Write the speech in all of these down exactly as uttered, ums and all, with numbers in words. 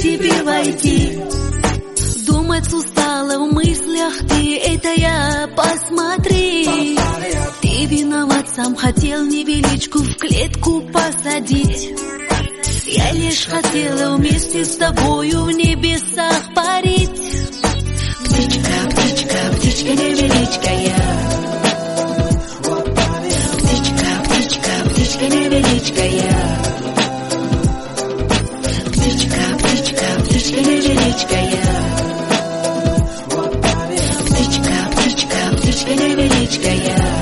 тебе войти. Думать устала в мыслях ты, это я, посмотри. Ты виноват, сам хотел невеличку в клетку посадить. Я лишь хотела вместе с тобою в небесах парить. Птичка, птичка, птичка невеличка я. Птичка, птичка, птичка невеличка я. Птичка, птичка, птичка невеличка я. Птичка, птичка, птичка невеличка я.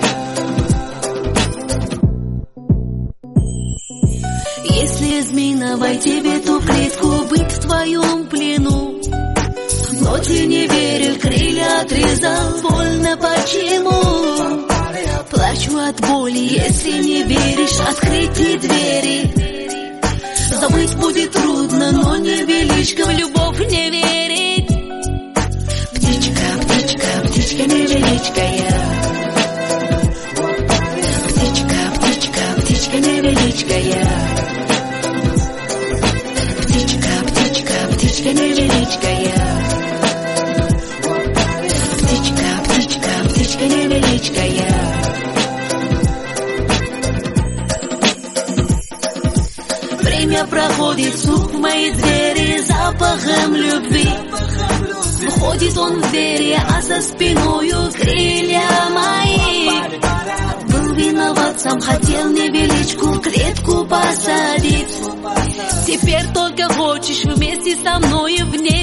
Если изменовать тебе ту клетку, быть в твоем плену, но ты не верил, крылья отрезал, больно почему? Плачу от боли, если не веришь, открыть двери. Забыть будет трудно, но невеличка в любовь не верит. Птичка, птичка, птичка невеличка я. Птичка, птичка, птичка невеличка я. Птичка, птичка, птичка невеличка я. Птичка, птичка, птичка невеличка я. Время проходит, стук в мои двери запахом любви. Входит он в двери, а за спиною крылья мои. Был виноват, сам хотел невеличку в клетку посадить. Теперь только хочешь вместе со мной в ней